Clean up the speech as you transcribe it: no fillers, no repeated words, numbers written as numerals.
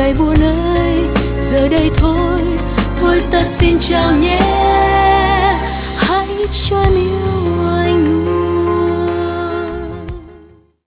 ngày buồn ơi, giờ đây thôi, thôi ta xin chào nhé.